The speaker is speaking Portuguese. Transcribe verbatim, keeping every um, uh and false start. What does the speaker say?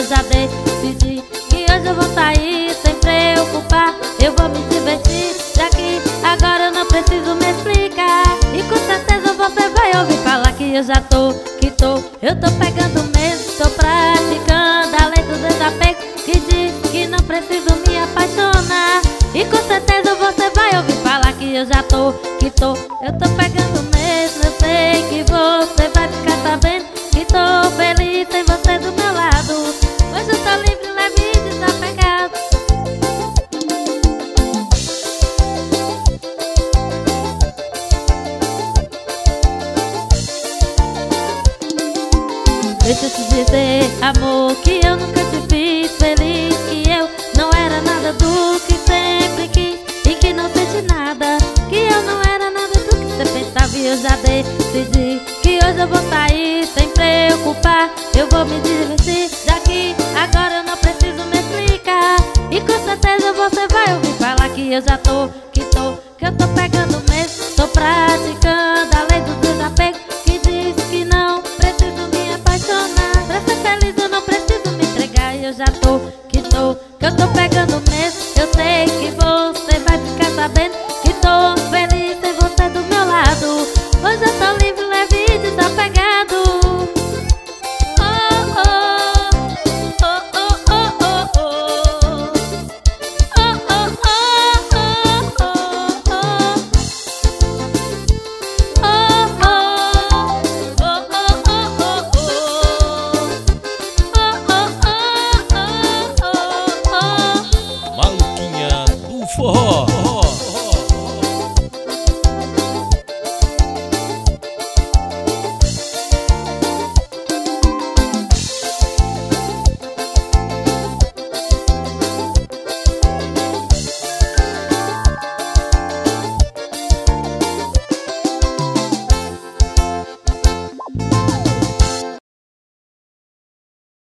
eu já decidi que hoje eu vou sair sem preocupar. Eu vou me divertir, já que agora eu não preciso me explicar. E com certeza você vai ouvir falar que eu já tô, que tô. Eu tô pegando mesmo, tô praticando a lei do desapego, que diz que não preciso me apaixonar. E com certeza você vai ouvir falar que eu já tô, que tô. Eu tô pegando mesmo, eu sei que você vai ficar sabendo que tô feliz sem você do meu lado. Hoje eu tô livre, leve e desapegado. Deixa eu te dizer, amor, que eu nunca te fiz feliz, que eu não era nada do que sempre quis e que não senti nada, que eu não era nada do que você pensava. E eu já decidi que hoje eu vou sair sem preocupar. Eu vou me divertir, já que agora eu não preciso me explicar. E com certeza você vai ouvir falar que eu já tô, que tô, que eu tô pegando mesmo, tô praticando a lei do desapego, que diz que não preciso me apaixonar. Pra ser feliz eu não preciso me entregar. E eu já tô, que tô, que eu tô pegando mesmo. Eu sei que você vai ficar sabendo que tô feliz sem você do meu lado. Hoje eu tô livre, leve e desapegado. Oh, oh, oh, oh, oh, oh, oh. Oh, oh, oh, oh, oh, oh. Maluquinha do forró.